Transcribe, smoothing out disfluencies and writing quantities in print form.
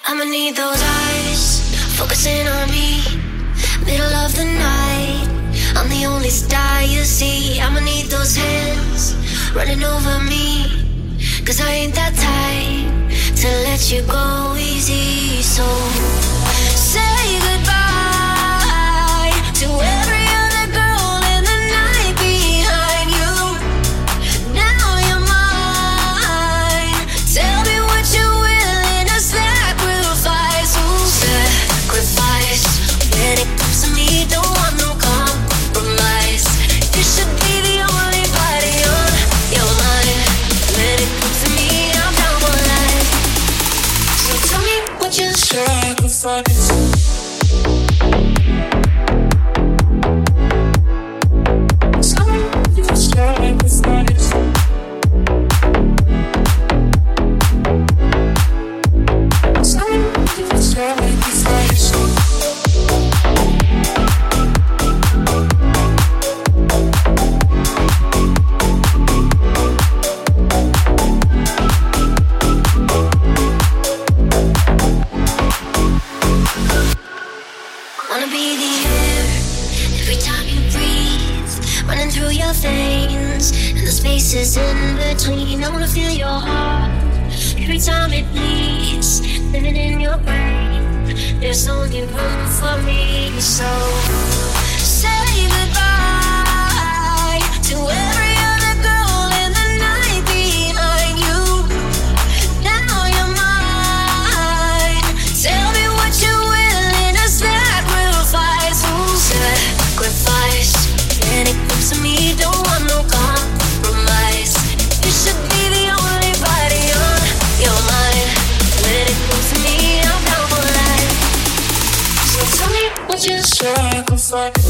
I'ma need those eyes focusing on me. Middle of the night, I'm the only star you see. I'ma need those hands running over me, 'cause I ain't that type to let you go easy. So say goodbye to every other girl in the night behind you. Now you're mine. Tell me what you're willing to sacrifice. Ooh, sacrifice. When it comes to me, don't want no compromise. You should be the only body on your mind. When it comes to me, I'm down for life. So tell me what you sacrifice. Wanna be the air every time you breathe, running through your veins and the spaces in between. I wanna feel your heart every time it beats, living in your brain. There's only room for me, so say goodbye to every other girl in the night behind you. Now you're mine. Tell me what you're willing to sacrifice. Ooh, sacrifice. When it comes to me, don't want no compromise. You should be the only body on your mind. When it comes to me, I'm down for life. So tell me what you sacrifice.